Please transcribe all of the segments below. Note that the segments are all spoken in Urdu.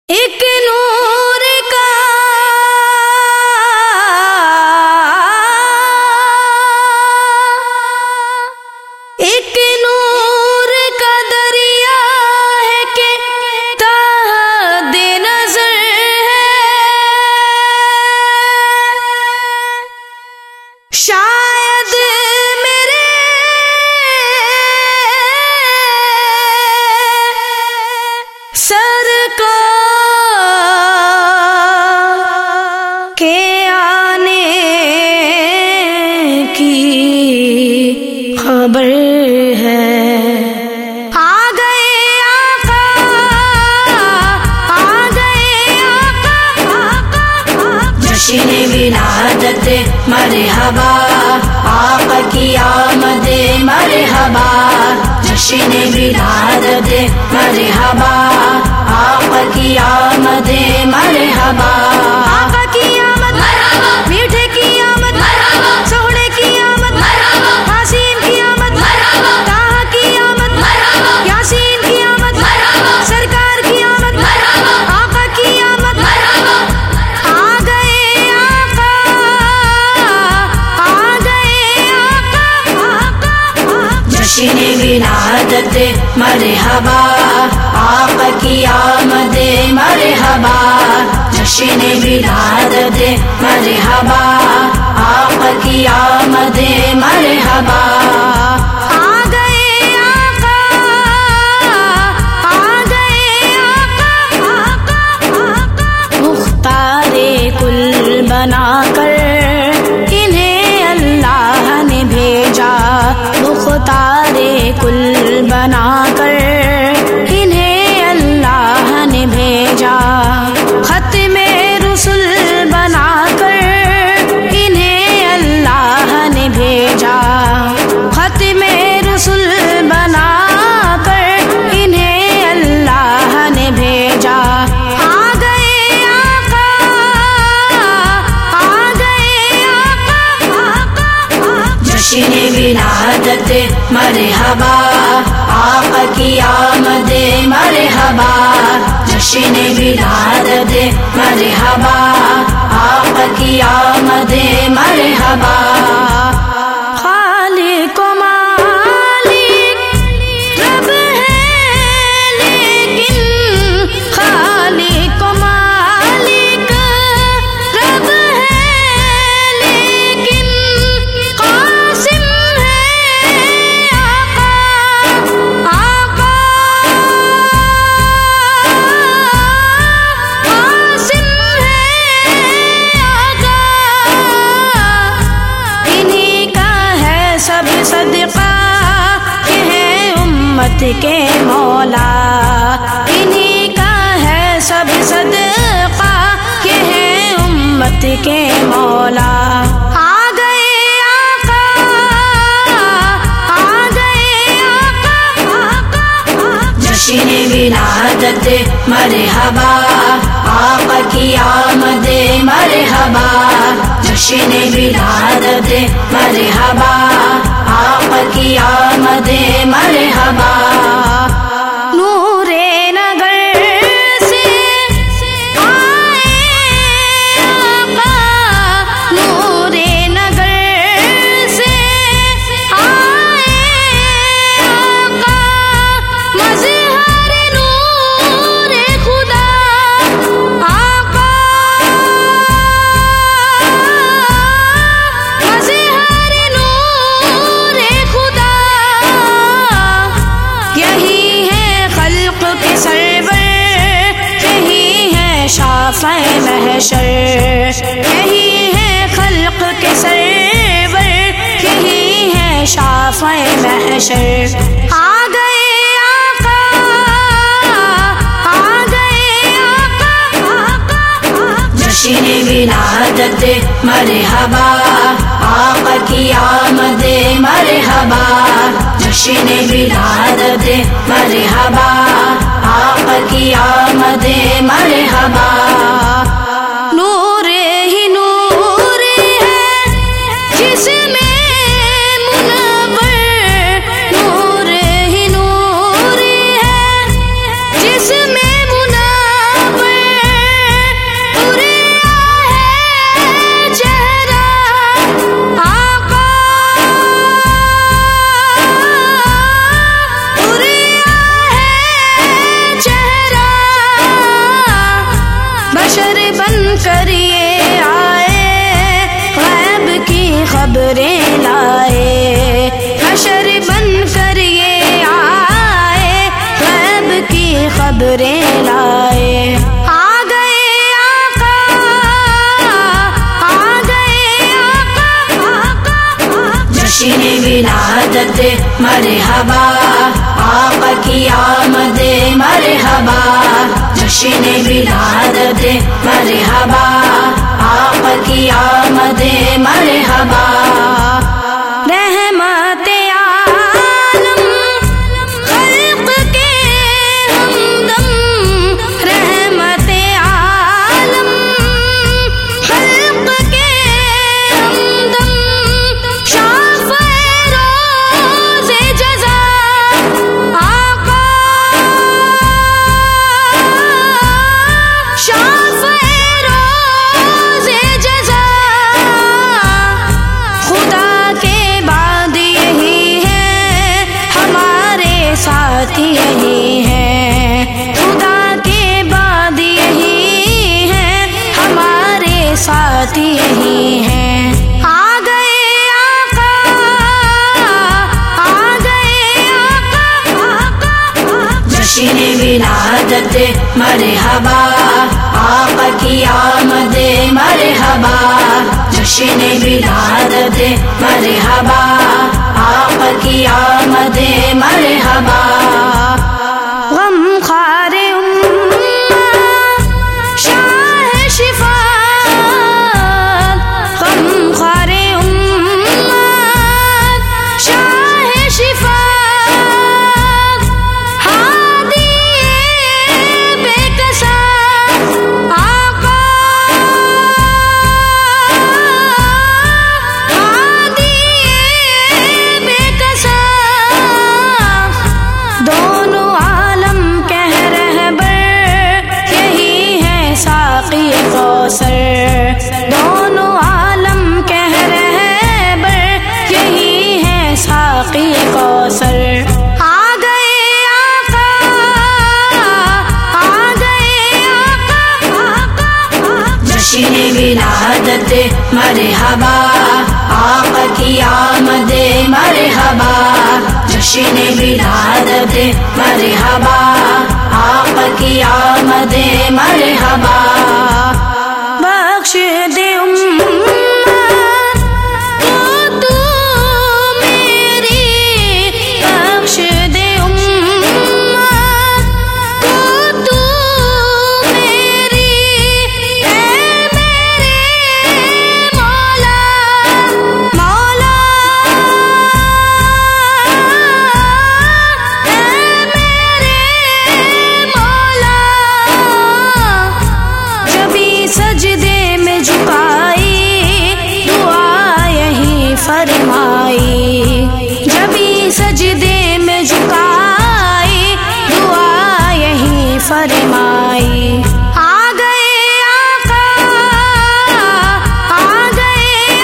ایک نور کا ایک نور کا دریا ہے کہ تحت نظر ہے، شاید میرے سر کو کے آنے کی خبر ہے۔ آ گئے آقا، آ گئے آقا، جشن ولادت مرحبا، آقا کی آمد مرحبا، جشن ولادت مرحبا، آقا کی آمد مرحبا، آقا کی آمد مرحبا، میٹھے کی آمد مرحبا، سوڑے کی آمد مرحبا، حسین کی آمد مرحبا، طه کی آمد مرحبا، یاسین کی آمد مرحبا، سرکار کی آمد مرحبا، آقا کی آمد مرحبا۔ آ گئے آقا، آ گئے آقا، جشن ولادت مرحبا، آقا کی آمد مرحبا، جشن ولادت مرحبا، آقا کی آمد مرحبا۔ آ گئے آقا، آ گئے آقا، مختار کل بنا کر انہیں اللہ نے بھیجا، مختار کل بنا کر انہیں اللہ نے بھیجا، ختم رسل بنا کر انہیں اللہ نے بھیجا، ختم رسل بنا کر انہیں اللہ نے بھیجا۔ آ گئے آقا، آ گئے آقا، جشن ولادت مرحبا، آقا کی آمد مرحبا، جشن ولادت مرحبا، آقا کی آمد مرحبا۔ خالق و مالک رب ہے لیکن، خالق و مالک رب ہے لیکن، قاسم ہے آقا، آقا قاسم ہے آقا، انہی کا ہے سب صدقہ کہ ہے امت کے مولا، انہی کا ہے سب صدقہ کہ ہے امت کے مولا۔ آ گئے آقا، آ گئے آقا، جشن ولادت مرحبا، آقا کی آمد مرحبا، جشن ولادت مرحبا، آقا کی آمد مرحبا۔ نور نگر سے آئے آقا، نور نگر سے آئے آقا، مظہر نور خدا، آقا مظہر نور خدا، یہی ہے خلق کے سرور، یہی ہے شافع محشر، یہی ہے خلق کے سرور، یہی ہے شافع محشر۔ آ گئے آقا، آ گئے آقا، جشن ولادت مرحبا، آقا کی آمد مرحبا، جشن ولادت مرحبا، آقا کی آمد مرحبا۔ نور ہی نور ہے جس میں منور، نور ہی نور ہے جس میں منور حشر بن کر یہ آئے غیب کی خبریں لائے، حشر بن کر یہ آئے غیب کی خبریں لائے۔ آ گئے آقا، جشن ولادت مرحبا، آقا کی آمد مرحبا، جشن ولادت مرحبا، آقا کی آمد مرحبا۔ رحمت عالم خلق کے ہمدم، رحمت عالم خلق کے ہمدم، شافع روز جزا آقا، شافع روز جزا، خدا کے بعد یہی ہے ہمارے ساتھ یہی ہے، خدا کے بعد یہی ہے ہمارے ساتھ یہی ہے۔ آ گئے آقا، آ گئے آقا، جشن ولادت مرحبا، آقا کی آمد مرحبا، جشن ولادت مرحبا، آقا کی آمد مرحبا۔ غم خوار امت شاہ شفاعت، غم خوار امت شاہ شفاعت، ہادی بے کسا آقا، ہادی بے کسا، دونوں عالم کہہ رہبر یہی ہے ساقی کوثر، دونوں عالم کہہ رہبر یہی ہے ساقی کوثر۔ آ گئے آقا، آ گئے آقا، جشن ولادت مرحبا، آقا کی آمد مرحبا، جشن ولادت مرحبا، آقا کی آمد مرحبا۔ بخش دے امت کو تو میری، بخش دے امت کو تو میری، اے میرے مولا، مولا، اے میرے مولا، جبھی سجدے میں جھکائی دعا یہی فرمائی، جبھی سجدے میں جھکائی دعا یہی فرمائی۔ آ گئے آقا، آ گئے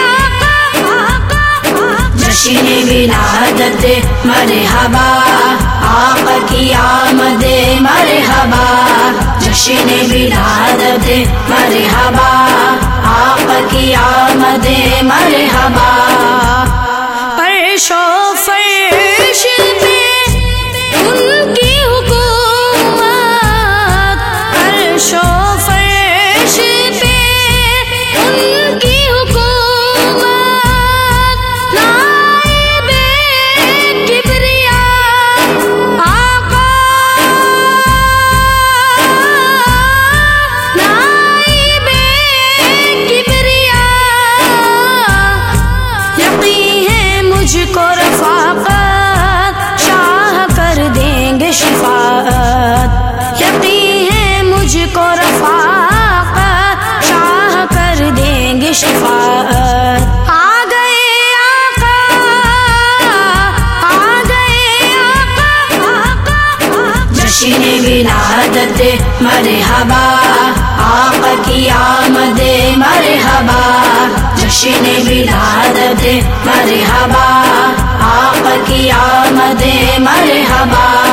آقا، جشن ولادت مرحبا، آقا کی آمد مرحبا، جشن ولادت مرحبا، آقا کی آمد مرحبا۔ عرش و فرش پہ ان کی حکومت، عرش و فرش پہ ان کی حکومت، نائب کبریا آقا، نائب کبریا، یقین ہے مجھ کو رفاقت شاہ کر دیں گے شفاعت، یقین ہے مجھ کو رفاقت شاہ کر دیں گے شفاعت۔ آ گئے آقا، آ گئے آقا، جشن ولادت مرحبا، آقا کی آمد مرحبا، جشن ولادت مرحبا، آقا کی آمد مرحبا۔